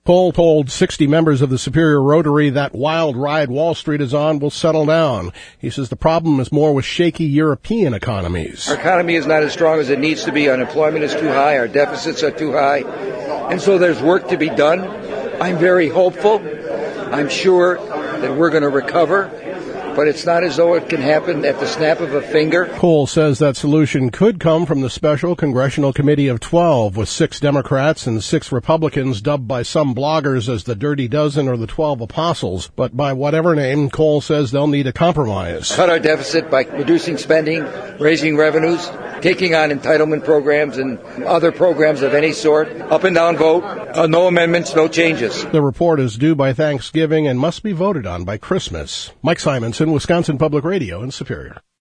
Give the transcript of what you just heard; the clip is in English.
Cole told 60 members of the Superior Rotary that wild ride Wall Street is on will settle down. He says the problem is more with shaky European economies. Our economy is not as strong as it needs to be. Unemployment is too high. Our deficits are too high. And so there's work to be done. I'm very hopeful. I'm sure that we're going to recover. But it's not as though it can happen at the snap of a finger. Cole says that solution could come from the special congressional committee of 12, with 6 Democrats and 6 Republicans, dubbed by some bloggers as the Dirty Dozen or the 12 Apostles. But by whatever name, Cole says they'll need a compromise. Cut our deficit by reducing spending, raising revenues, taking on entitlement programs and other programs of any sort. Up and down vote. No amendments, no changes. The report is due by Thanksgiving and must be voted on by Christmas. Mike Simonson, Wisconsin Public Radio in Superior.